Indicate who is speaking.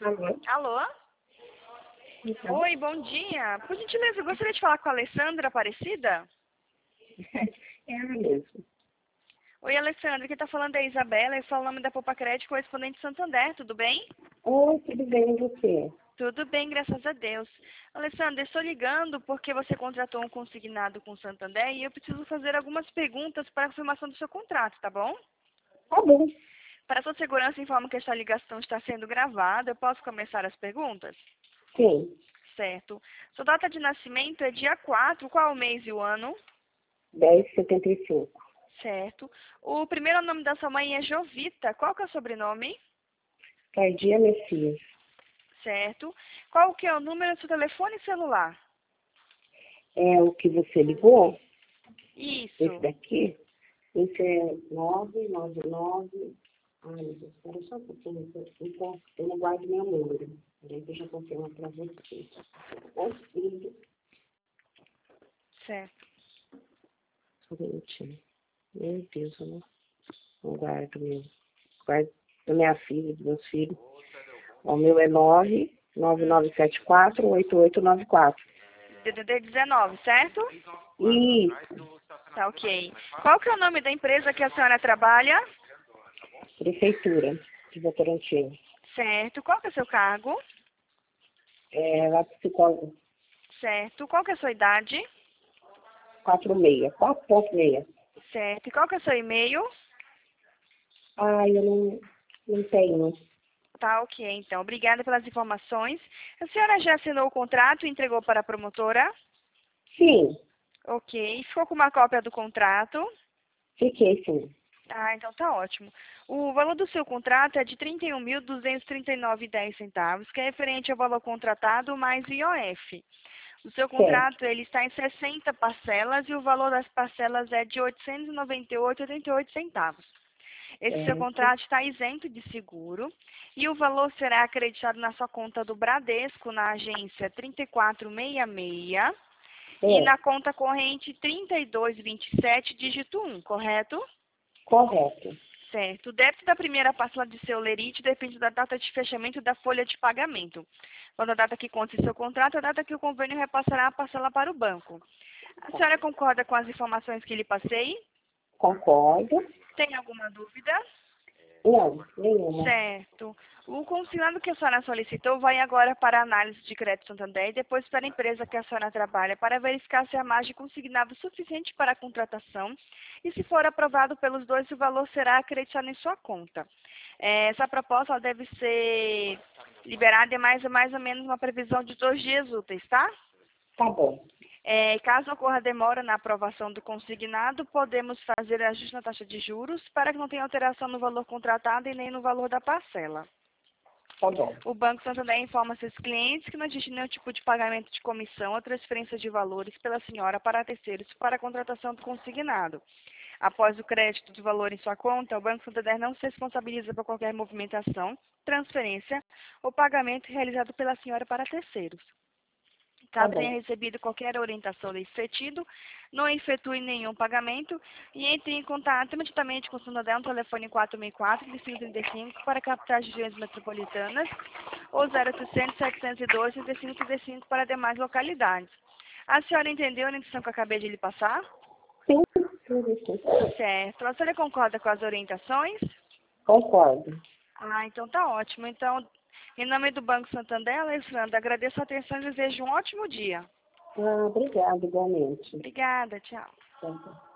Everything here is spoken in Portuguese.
Speaker 1: Alô?
Speaker 2: Alô?
Speaker 1: Então,
Speaker 2: Oi, bom dia. Por gentileza, eu gostaria de falar com a Alessandra Aparecida.
Speaker 1: é ela mesmo.
Speaker 2: Oi, Alessandra, quem está falando é a Isabela, eu falo o nome da Poupa Crédito, correspondente de Santander, tudo bem?
Speaker 1: Oi, tudo bem, e você?
Speaker 2: Tudo bem, graças a Deus. Alessandra, estou ligando porque você contratou um consignado com o Santander e eu preciso fazer algumas perguntas para a confirmação do seu contrato, tá bom?
Speaker 1: Tá bom.
Speaker 2: Para sua segurança, informo que esta ligação está sendo gravada. Eu posso começar as perguntas?
Speaker 1: Sim,
Speaker 2: Certo. Sua data de nascimento é dia 4. Qual o mês e o ano?
Speaker 1: 10,75.
Speaker 2: Certo. O primeiro nome da sua mãe é Jovita. Qual que é o sobrenome?
Speaker 1: Cardia Messias.
Speaker 2: Certo. Qual que é o número do seu telefone celular?
Speaker 1: É o que você ligou? Esse
Speaker 2: Isso.
Speaker 1: daqui? Esse é 999. Ai, meu Deus, espera só um pouquinho. Eu não guardo meu número. Peraí que eu já confirmo para você. Ô, filho,
Speaker 2: Certo.
Speaker 1: só um minutinho. Meu Deus, eu não guardo meu. Guardo da minha filha, dos meus filhos. O meu é 99974-8894.
Speaker 2: DDD 19, certo?
Speaker 1: Isso,
Speaker 2: Tá ok. Qual que é o nome da empresa que a senhora trabalha?
Speaker 1: prefeitura de Votorantim.
Speaker 2: Certo. Qual que é o seu cargo?
Speaker 1: Lá psicóloga
Speaker 2: Certo. Qual que é a sua idade?
Speaker 1: 4,6.
Speaker 2: Certo. E qual que é o seu e-mail?
Speaker 1: Ai, eu não tenho.
Speaker 2: Tá ok, então. Obrigada pelas informações. A senhora já assinou o contrato e entregou para a promotora?
Speaker 1: Sim,
Speaker 2: Ok. Ficou com uma cópia do contrato?
Speaker 1: fiquei sim.
Speaker 2: Ah, então tá ótimo. O valor do seu contrato é de R$ 31.239,10, que é referente ao valor contratado mais IOF. O seu
Speaker 1: Certo,
Speaker 2: contrato ele está em 60 parcelas e o valor das parcelas é de R$ 898,88. Esse seu
Speaker 1: certo.
Speaker 2: contrato está isento de seguro e o valor será acreditado na sua conta do Bradesco, na agência 3466 e
Speaker 1: É,
Speaker 2: na conta corrente 3227, dígito 1, correto?
Speaker 1: correto.
Speaker 2: Certo. O débito da primeira parcela de seu lerite depende da data de fechamento da folha de pagamento. Quando a data que consta em seu contrato, a data que o convênio repassará a parcela para o banco. A senhora concorda com as informações que lhe passei?
Speaker 1: Concordo.
Speaker 2: Tem alguma dúvida?
Speaker 1: Não, nenhuma.
Speaker 2: Certo. O consignado que a senhora solicitou vai agora para a análise de crédito Santander e depois para a empresa que a senhora trabalha para verificar se a margem consignada é suficiente para a contratação e se for aprovado pelos dois, o valor será acreditado em sua conta. Essa proposta ela deve ser liberada em mais ou menos uma previsão de 2 dias úteis, tá?
Speaker 1: Tá bom.
Speaker 2: Caso ocorra demora na aprovação do consignado, podemos fazer ajuste na taxa de juros para que não tenha alteração no valor contratado e nem no valor da parcela.
Speaker 1: Tá bom.
Speaker 2: O Banco Santander informa seus clientes que não existe nenhum tipo de pagamento de comissão ou transferência de valores pela senhora para terceiros para a contratação do consignado. Após o crédito do valor em sua conta, o Banco Santander não se responsabiliza por qualquer movimentação, transferência ou pagamento realizado pela senhora para terceiros.
Speaker 1: Tá
Speaker 2: Caso tenha
Speaker 1: bom.
Speaker 2: recebido qualquer orientação nesse sentido, não efetue nenhum pagamento e entre em contato imediatamente com o Santander no telefone 464-3535 para captar regiões metropolitanas ou 0800-702-3535 para demais localidades. A senhora entendeu a orientação que eu acabei de lhe passar?
Speaker 1: Sim, sim.
Speaker 2: Certo. A senhora concorda com as orientações?
Speaker 1: Concordo.
Speaker 2: Ah, então tá ótimo. Então, em nome do Banco Santander, Alessandra, agradeço a atenção e desejo um ótimo dia.
Speaker 1: Obrigada, igualmente.
Speaker 2: Obrigada, tchau.
Speaker 1: Tá bom.